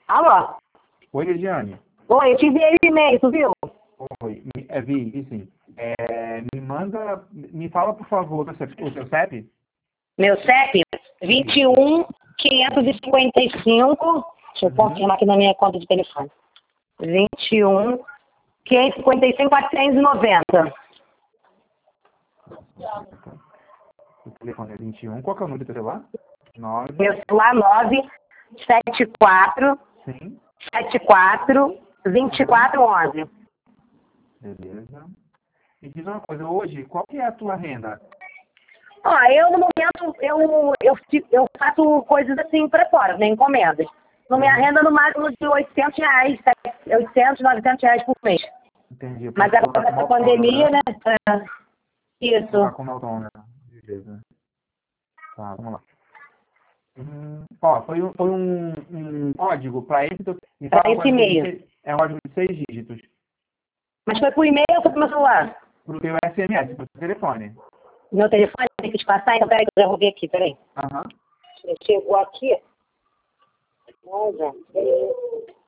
Alô? Oi, Regiane. Oi, eu te enviei o e-mail, tu viu? Oi, vi sim. Me fala, por favor, o seu CEP? Meu CEP, 21 555. Deixa eu confirmar aqui na minha conta de telefone. 21 555 490. O telefone é 21. Qual que é o número do celular? 9. Meu celular 974 Sim. 74 2411. Beleza. Me diz uma coisa, hoje, qual que é a tua renda? Ó, eu no momento, eu faço coisas assim para fora, né, encomendas. No minha renda no máximo de R$800, 800, R$900 por mês. Entendi. Mas agora com essa pandemia, né? Isso. Colocar como autônomo, né? Beleza. Tá, vamos lá. Ó, foi um código para esse teu... Me fala Para esse qual e-mail. é um código de 6 dígitos. Mas foi por e-mail ou foi pro meu celular? Pro teu SMS, pro teu telefone. Meu telefone tem que te passar, então peraí que eu já vou ver aqui, peraí. Aham. Chegou aqui. Olha.